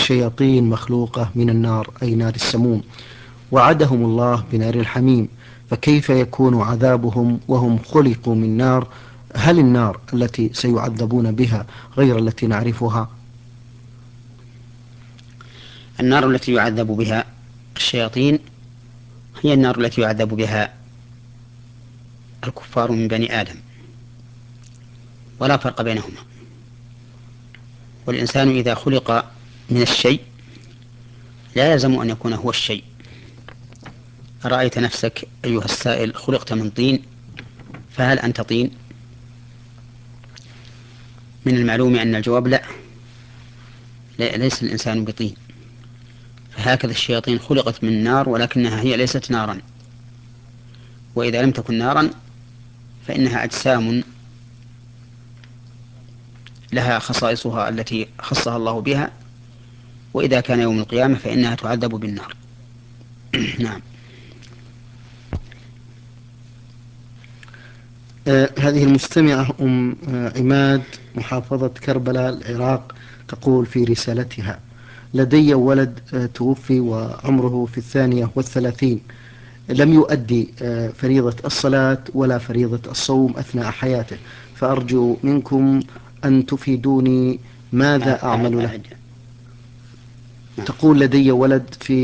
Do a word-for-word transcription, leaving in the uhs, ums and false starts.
الشياطين مخلوقة من النار أي نار السموم، وعدهم الله بنار الحميم، فكيف يكون عذابهم وهم خلقوا من نار؟ هل النار التي سيعذبون بها غير التي نعرفها؟ النار التي يعذب بها الشياطين هي النار التي يعذب بها الكفار من بني آدم، ولا فرق بينهما. والإنسان إذا خلق من الشيء لا يلزم أن يكون هو الشيء. أرأيت نفسك أيها السائل خلقت من طين، فهل أنت طين؟ من المعلوم أن الجواب لا، ليس الإنسان بطين. فهكذا الشياطين خلقت من نار ولكنها هي ليست نارا، وإذا لم تكن نارا فإنها أجسام لها خصائصها التي خصها الله بها، وإذا كان يوم القيامة فإنها تعذب بالنار. نعم. آه هذه المستمعة أم آه عماد محافظة كربلاء العراق تقول في رسالتها: لدي ولد آه توفي وعمره في الثانية والثلاثين، لم يؤدي آه فريضة الصلاة ولا فريضة الصوم أثناء حياته، فأرجو منكم أن تفيدوني ماذا أعد أعمل له. أعد. نعم. تقول: لدي ولد في